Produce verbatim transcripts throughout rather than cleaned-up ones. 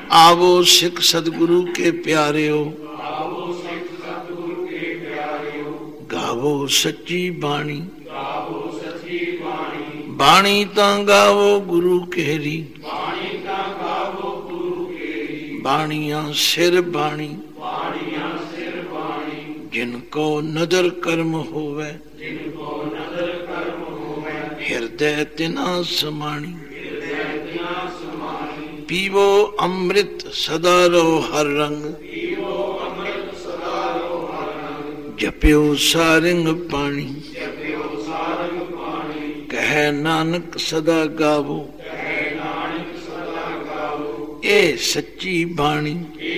आवो सिख सतगुरु के प्यारियो, गावो सच्ची बाणी, बाणी तां गावो गुरु केरी, बाणियां सिर बाणी, जिनको नदर कर्म होवे, हृदय तिना समाणी, पीवो अमृत सदा रहो हर रंग, जप्यो सारंग पानी, कह नानक सदा गावो, ए सच्ची बाणी।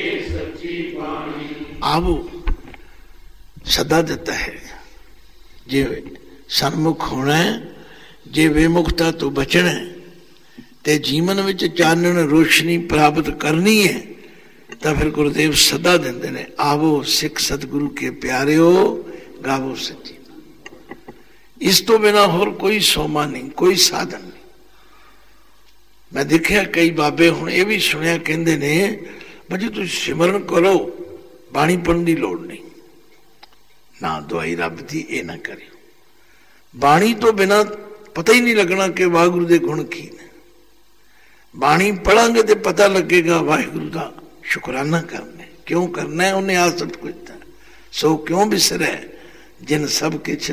आवो सदा देता है, जे सन्मुख होना है, जे विमुखता तो बचना है, ते जीवन विच चानण रोशनी प्राप्त करनी है, तो फिर गुरुदेव सदा देंदे ने, आवो सिख सतगुरु के प्यारिओ, गावो सच्ची। इस तो बिना होर कोई सोमा नहीं, कोई साधन नहीं। मैं देखिया कई बाबे हुण ये भी सुनिया कहंदे ने, बजी तुसीं सिमरन करो, बाणी पढ़न दी लोड़ नहीं, ना दुआई रब दी ये ना करियो। बाणी तो बिना पता ही नहीं लगना कि वाहिगुरु दे गुण की ने। बाणी पढ़ांगे तो पता लगेगा वाहिगुरु का शुकराना करना, क्यों करना है, उन्हें आ सब कुछ सो क्यों बिसरे जिन सब किछ।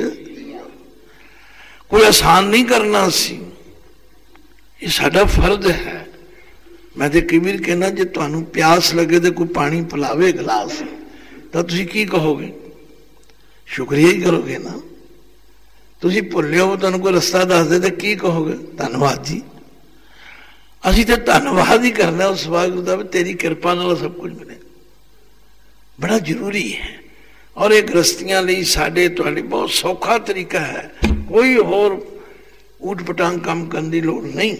कोई आसान नहीं करना सी, ये साडा फर्ज है। मैं तो कई बार कहना, जे तुहानू प्यास लगे तो कोई पानी पिलावे गिलास, तो तुसीं की कहोगे? शुक्रिया ही करोगे ना। तुसीं भुल्ले हो, तुहानू कोई रस्ता दस दे तो की कहोगे? धन्नवाद जी। असीं तो धन्नवाद ही करना उस वाहिगुरू दा, तेरी कृपा नाल सब कुछ मिले। बड़ा जरूरी है, और एक गृहस्थियां लई साडे तुहाडे बहुत सौखा तरीका है, कोई होर ऊट पटांग काम करने की लोड़ नहीं,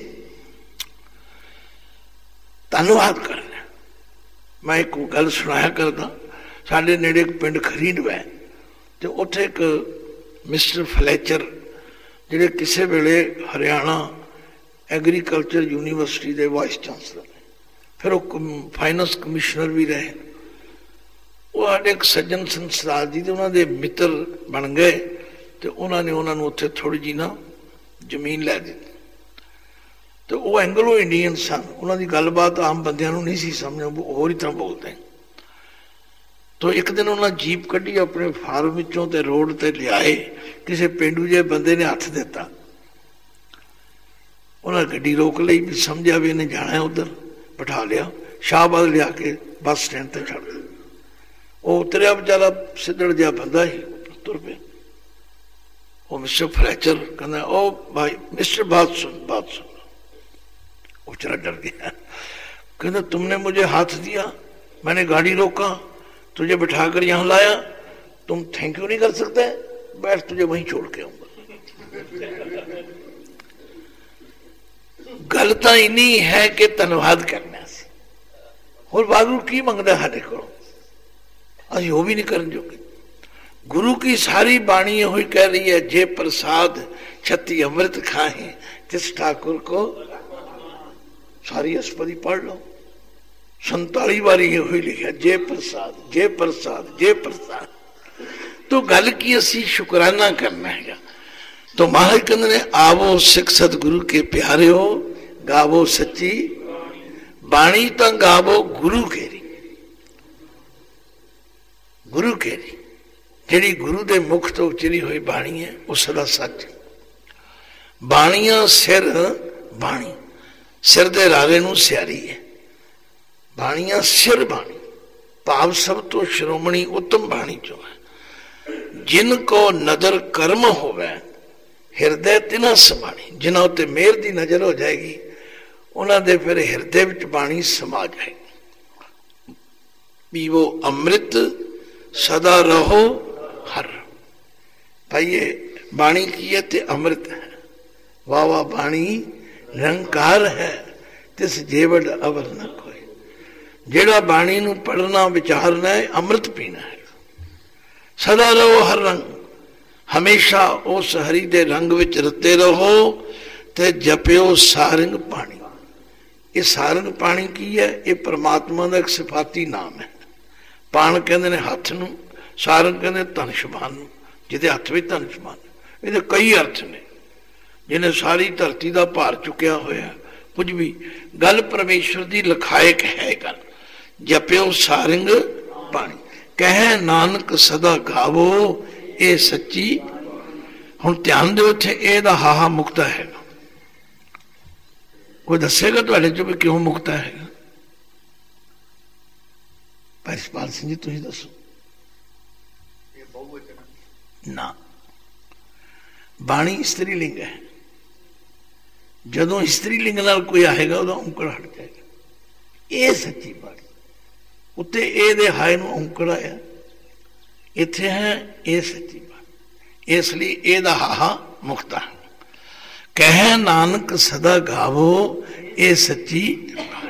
धन्नवाद करना। मैं एक गल सुनाया करदा, साडे नेड़े एक पिंड खरीदवा है, तो उत्थे एक मिस्टर फ्लैचर जिहड़े किसी वेले हरियाणा एग्रीकल्चर यूनीवर्सिटी के वाइस चांसलर ने, फिर वो फाइनेंस कमिश्नर भी रहे। वो साडे एक सज्जन संसार जी तो उन्होंने मित्र बन गए, तो उन्होंने उन्होंने उत्थे थोड़ी जी ना जमीन लै दी। तो वो एंगलो इंडियन सन, उन्होंने गलबात आम बंदियां नूं नहीं सी समझ, होर ही तरह बोलते हैं। तो एक दिन उन्होंने जीप कढ़ी अपने फार्म विचों ते रोड ते लियाए, किसी पेंडू जे बंदे ने हथ दिता, उन्हें गड्डी रोक ली, भी समझा भी इन्हें जाना है उधर, बिठा लिया, शाहबाद लिया के बस स्टैंड पर छड़ दिया। वो उतरिया बेचारा सिद्धड़ जहा बंदा ही, तुर पे। वो मिस्टर फ्लैचर कहना, ओ भाई मिस्टर बात सुन, बात सुन। वो चला डर गया, कहना तुमने मुझे हाथ दिया, मैंने गाड़ी रोका, तुझे बिठाकर यहाँ लाया, तुम थैंक यू नहीं कर सकते? बैठ, तुझे वहीं छोड़ के आऊंगा। गल तां इन्नी है कि धन्नवाद करना सी, और वाहिगुरू की मंगदा साडे कोलों, असीं वो भी नहीं करन जोगे। गुरु की सारी बाणी हुई कह रही है, जे प्रसाद छत्ती अमृत खाए तिस ठाकुर को। सारी अस्पदी पढ़ लो, संताली बारी ये हुई लिखा, जे प्रसाद जे प्रसाद जे प्रसाद। तो गल की असी शुकराना करना है। तो महाराज कहते ने, आवो सिख सतगुरु के प्यारे हो, गावो सच्ची बाणी तो गावो गुरु केरी। गुरु केरी जिहड़ी गुरु दे मुख तो उचरी हुई बाणी है, वो सदा सच। बाणियां सिर बाणी, सिर दे रारे नूं सियारी है। बाणियां सिर बाणी, भाव सब तो श्रोमणी उत्तम बाणी जो है। जिनको नदर कर्म होवे हृदय तिना समाणी, जिन्हां उत्ते मेहर दी नजर हो जाएगी, उन्हां दे फिर हृदय विच बाणी समा जाएगी। पीवो अमृत सदा रहो हर। भाई ये बाणी की है ते अमृत है, वाह वाह बाणी निरंकार है, तिस जेवड़ अवर न कोई। जेड़ा बाणी नूं पढ़ना विचारना है, अमृत पीना है। सदा रहो हर रंग, हमेशा उस हरि दे रंग विच रते रहो, ते जपियो सारंग पानी। ਇਹ ਸਾਰੰਗ ਪਾਣੀ ਕੀ ਹੈ? ਇਹ परमात्मा ਦਾ ਇੱਕ ਸਿਫਾਤੀ ਨਾਮ ਹੈ। ਪਾਣ ਕਹਿੰਦੇ ਨੇ ਹੱਥ ਨੂੰ, ਸਾਰੰਗ ਕਹਿੰਦੇ ਧਨ ਸ਼ਬਾਨ ਨੂੰ, ਜਿਹਦੇ ਹੱਥ ਵਿੱਚ ਧਨ ਸ਼ਬਾਨ। ਇਹਦੇ ਕਈ ਅਰਥ ਨੇ, ਜਿਹਨੇ ਸਾਰੀ ਧਰਤੀ ਦਾ ਭਾਰ ਚੁੱਕਿਆ ਹੋਇਆ। ਕੁਝ ਵੀ ਗੱਲ ਪਰਮੇਸ਼ਵਰ ਦੀ ਲਖਾਇਕ ਹੈ। ਗੱਲ ਜਪਿਓ ਸਾਰੰਗ ਪਾਣੀ, ਕਹਿ ਨਾਨਕ ਸਦਾ ਗਾਵੋ ਇਹ ਸੱਚੀ। ਹੁਣ ਧਿਆਨ ਦਿਓ, ਇੱਥੇ ਇਹਦਾ ਹਾਹਾ ਮੁਕਤਾ ਹੈਗਾ। ਕੋਈ ਦੱਸੇਗਾ ਤੁਹਾਡੇ ਚੋਂ ਵੀ ਕਿਉਂ ਮੁਕਤਾ ਹੈਗਾ? ਪ੍ਰਿੰਸੀਪਲ ਸਿੰਘ ਜੀ ਤੁਸੀਂ ਦੱਸੋ ਨਾ। ਬਾਣੀ ਇਸਤਰੀ ਲਿੰਗ ਹੈ। ਜਦੋਂ ਇਸਤਰੀ ਲਿੰਗ ਨਾਲ ਕੋਈ ਆਏਗਾ ਉਹਦਾ ਔਂਕੜ ਹਟ ਜਾਏਗਾ। ਇਹ ਸੱਚੀ ਬਾਣੀ, ਉੱਤੇ ਇਹ ਦੇ ਹਾਏ ਨੂੰ ਔਂਕੜ ਆਇਆ, ਇੱਥੇ ਹੈ ਇਹ ਸੱਚੀ ਬਾਣੀ। ਇਸ ਲਈ ਇਹਦਾ ਹਾਹਾ ਮੁਕਤਾ। ਕਹਿ ਨਾਨਕ ਸਦਾ ਗਾਵੋ ਇਹ ਸੱਚੀ।